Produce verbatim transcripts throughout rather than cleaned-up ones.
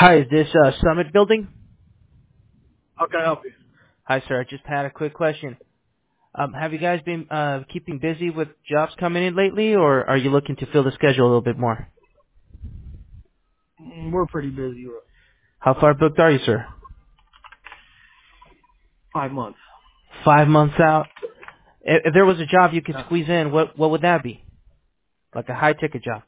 Hi, is this uh, Summit Building? How can I help you? Hi, sir. I just had a quick question. Um, have you guys been uh, keeping busy with jobs coming in lately, or are you looking to fill the schedule a little bit more? Mm, We're pretty busy. We're How far booked are you, sir? Five months. Five months out. If, if there was a job you could Yeah. squeeze in, what what would that be? Like a high ticket job?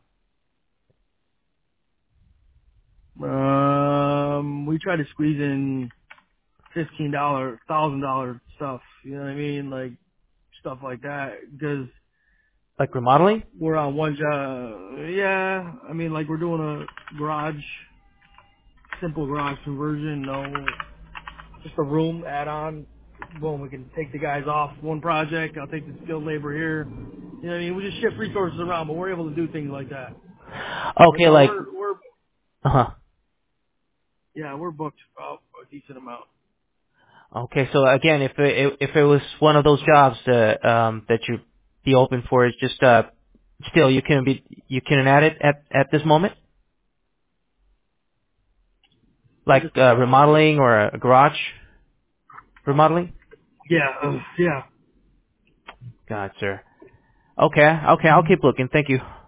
Um, we try to squeeze in fifteen dollar, thousand dollar stuff. You know what I mean? Like stuff like that. Because Like remodeling? we're on one job. Yeah. I mean, like we're doing a garage, simple garage conversion. No, just a room add on. Boom. We can take the guys off one project. I'll take the skilled labor here. You know what I mean? We just shift resources around, but we're able to do things like that. But Okay, no, like we're we're uh huh. yeah, we're booked about a decent amount. Okay, so again, if it if it was one of those jobs that um that you'd be open for, it's just uh still you can be you can add it at at this moment, I like just uh, uh, remodeling or a garage remodeling. yeah, uh, yeah. God, sir. Okay, okay, I'll keep looking. Thank you.